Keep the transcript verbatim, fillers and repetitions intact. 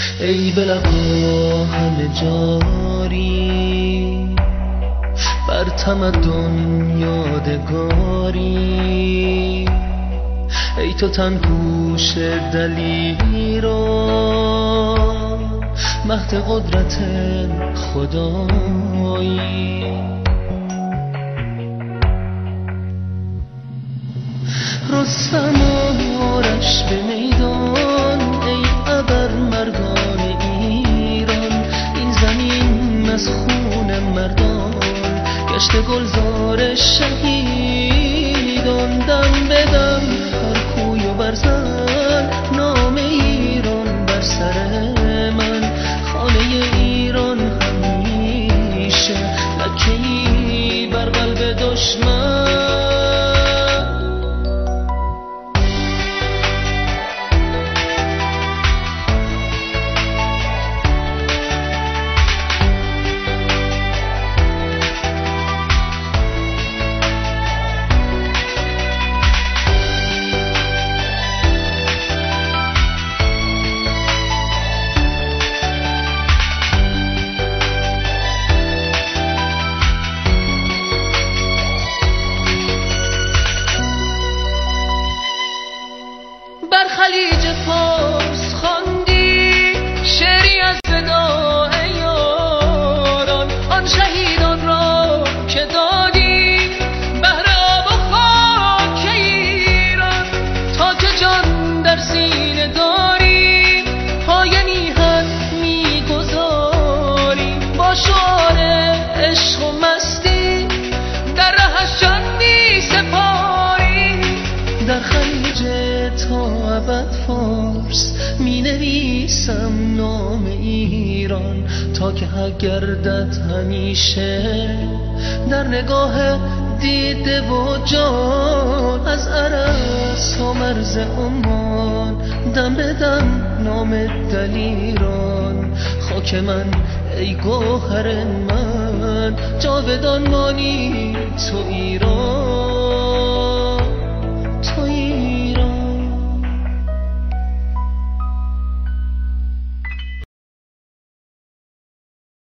ای به لقا همه جاری، بر تمدن یادگاری. ای تو تن پوش دلیران، مهد قدرت خدایی. رستم آرش به میدان، ای ابر مردان ایران. این زمین از خون مردان گشت گلزار شهیدان. دم بدم هر کوی و برزن، نام ایران بر سر من. خانه ایران همیشه لکه‌ای بر قلب دشمن. بر خلیج فارس خواندی شعری از وداع یاران. آن شهیدان را که دادی بهر آب و خاک ایران. تا که جان در سینه داری پای میهن میگذاری. با شعار عشق و مستی در رهش جان میسپاری. در خلیج تا ابد فارس می نویسم نام ایران. تا که حق گردد همیشه در نگاه دیده و جان. از عرس تا مرز عمان دم به دم نام دلیران. خاک من ای گوهر من، جاودان مانی تو ایران.